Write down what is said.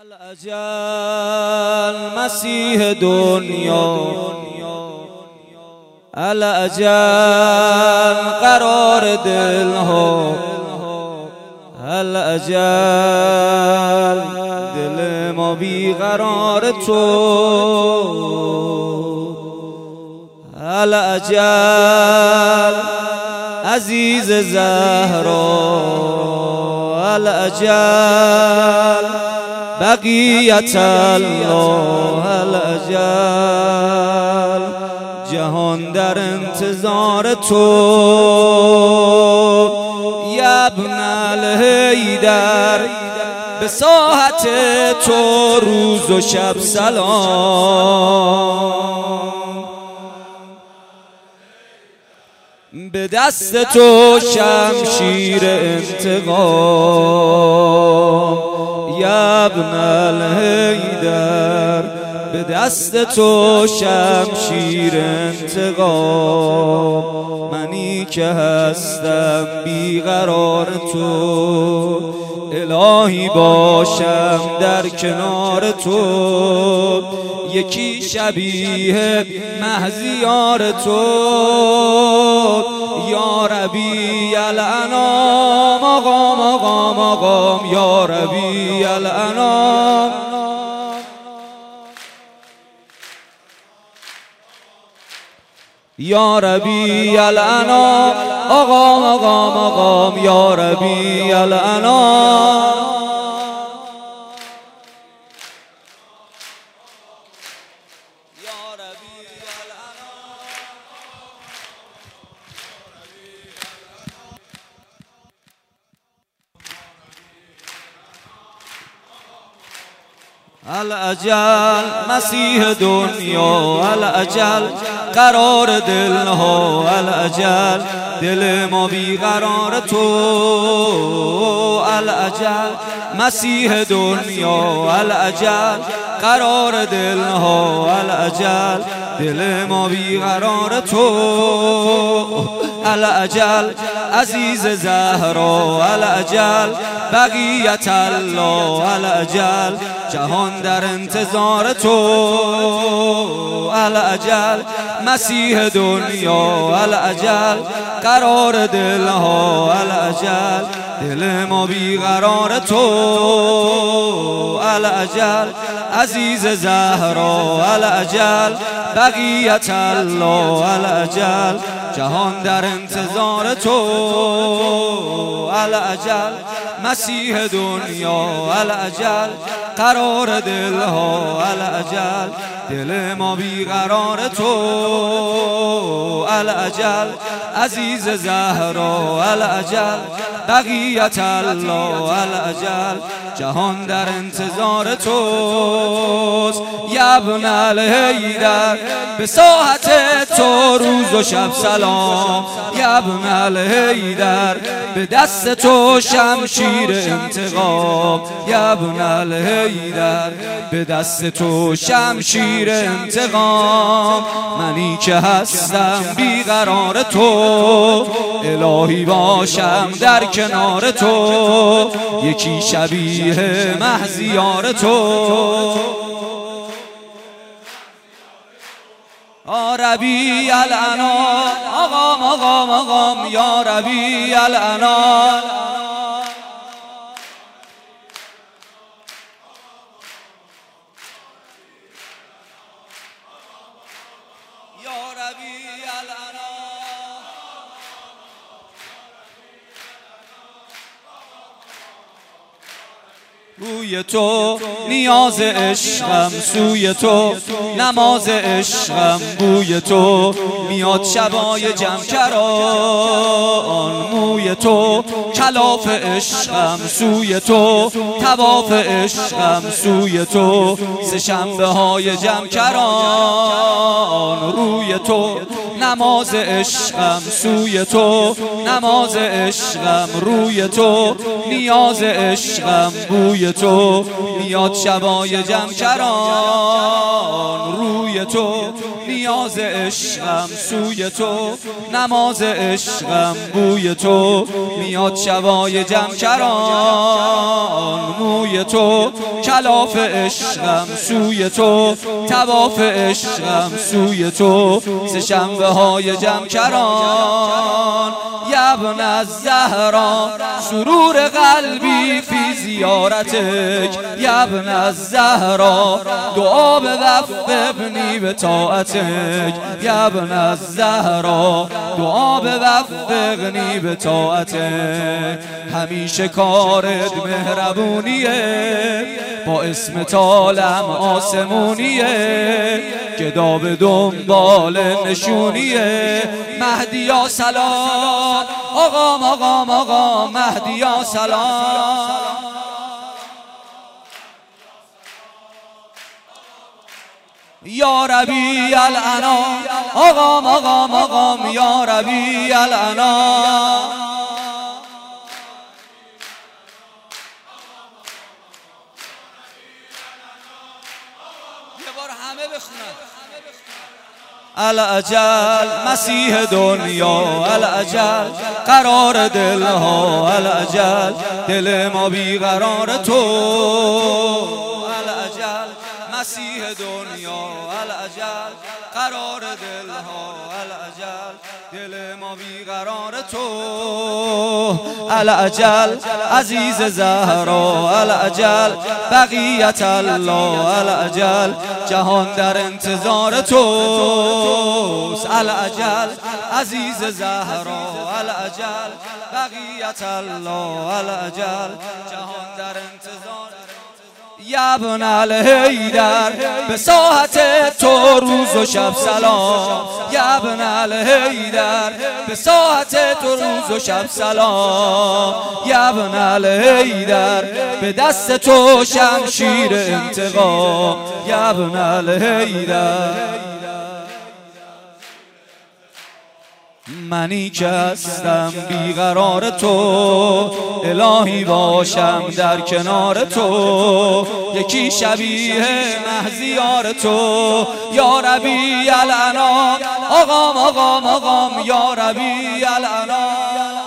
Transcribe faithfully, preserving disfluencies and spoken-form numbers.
الاجل مسیح دنیا، الاجل قرار دل ها، الاجل دل ما بی قرار تو، الاجل عزیز زهرا، الاجل بقیت الله، الاجل جهان در انتظار تو، یا ابن الحیدر به ساحت تو روز و شب سلام، به دست تو شمشیر انتقام، یا ابن الحیدر به دست تو شمشیر انتقام، منی که هستم بیقرار تو، الهی باشم در کنار تو، یکی شبیه مهزیار تو، یا ربی الانام، آقام آقام آقام یا ربی الانام، یا ربی الانام، آقام آقام آقام یا ربی الانام، الاجل مسیح دنیا، الاجل قرار دل ها، الاجل دل ما بی قرار تو، الاجل مسیح دنیا، الاجل قرار دل ها، الاجل دل ما بی قرار تو، الاجل عزیز زهرا، الاجل بقیت الله، الاجل جهان در انتظار تو، الاجل مسیح دنیا، الاجل قرار دل ها، الاجل دل ما بی قرار تو، الاجل عزیز زهرا، الاجل بقیت الله، الاجل جهان در انتظار تو، الاجل مسیح دنیا، الاجل قرار دل ها، الاجل دل ما بی قرار تو، الاجل عزیز زهرا، الاجل بقیت الله، الاجل جهان در انتظار توست، یا ابن الحیدر به ساحت تو روز و شب سلام، یا ابن الحیدر به دست تو شمشیر انتقام، یا ابن الحیدر به دست تو شمشیر انتقام، منی که هستم بیقرار تو، الهی باشم در کنار تو، یکی شبیه مهزیار تو، یا ربی الانام، آقام آقام آقام یا ربی الانام، یا ربی الانام، روی تو نیاز عشقم، سوی تو نماز عشقم، بوی تو میاد شبای جمکران، موی تو کلاف عشقم، سوی تو طواف عشقم، سوی تو سه شنبه های جمکران، روی تو نماز عشقم، سوی تو نماز عشقم، روی تو نیاز عشقم، بوی تو میاد شبای جمکران، روی تو نیاز عشقم سوی تو، نماز عشقم بوی تو، میاد شبای جمکران موی تو، کلاف عشقم سوی تو، طواف عشقم سوی تو، سه شنبه های جمکران یا ابن الزهرا سرور قلبی فی زیارتک یا ابن الزهرا دعا به وفقنی به طاعتک یا ابن الزهرا دعا به وفقنی به طاعتک همیشه کارت مهربونیه با اسم طالم آسمونیه گدا به دنبال نشونیه مهدیا سلام آقام آقام آقام مهدیا سلام یا ربی الانام آقام آقام آقام یا ربی الانام یه بار همه بخونن الاجل مسیح دنیا الاجل قرار دلها الاجل دل ما بیقرار تو الاجل مسیح دنیا الاجل قرار دلها الاجل دل ما بیقرار تو الاجل عزیز زهرا الاجل بقیت الله الاجل جهان در انتظار توست الاجل عزیز زهرا الاجل بقیت الله الاجل جهان در انتظار یا ابن الحیدر به ساحت تو روز و شب سلام یا ابن الحیدر به ساحت تو روز و شب سلام یا ابن الحیدر به دست تو شمشیر انتقام یا ابن الحیدر منی که هستم بیقرار تو الهی باشم در کنار تو یکی شبیه مهزیار تو یا ربی الانام آقام آقام آقام یا ربی الانام